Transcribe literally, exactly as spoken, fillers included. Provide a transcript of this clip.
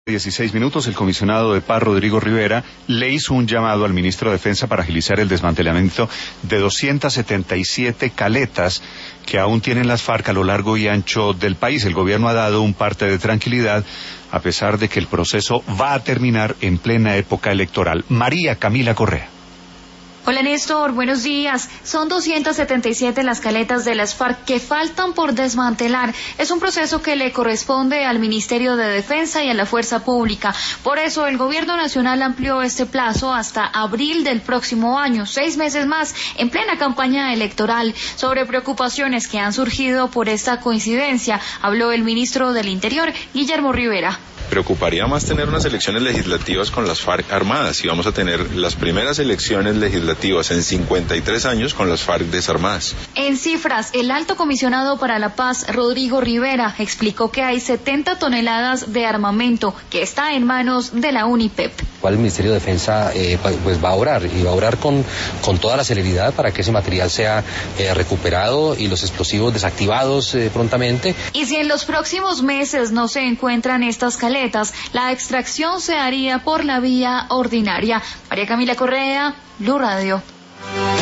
dieciséis minutos, el comisionado de Paz, Rodrigo Rivera, le hizo un llamado al ministro de Defensa para agilizar el desmantelamiento de doscientas setenta y siete caletas que aún tienen las FARC a lo largo y ancho del país. El gobierno ha dado un parte de tranquilidad, a pesar de que el proceso va a terminar en plena época electoral. María Camila Correa. Hola Néstor, buenos días. Son doscientas setenta y siete las caletas de las FARC que faltan por desmantelar. Es un proceso que le corresponde al Ministerio de Defensa y a la Fuerza Pública. Por eso el Gobierno Nacional amplió este plazo hasta abril del próximo año, seis meses más, en plena campaña electoral. Sobre preocupaciones que han surgido por esta coincidencia, habló el ministro del Interior, Guillermo Rivera. Preocuparía más tener unas elecciones legislativas con las FARC armadas, y vamos a tener las primeras elecciones legislativas en cincuenta y tres años con las FARC desarmadas. En cifras, el alto comisionado para la paz, Rodrigo Rivera, explicó que hay setenta toneladas de armamento que está en manos de la UNIPEP. El Ministerio de Defensa eh, pues va a obrar y va a obrar con, con toda la celeridad para que ese material sea eh, recuperado y los explosivos desactivados eh, prontamente. Y si en los próximos meses no se encuentran estas caletas, la extracción se haría por la vía ordinaria. María Camila Correa, Blue Radio.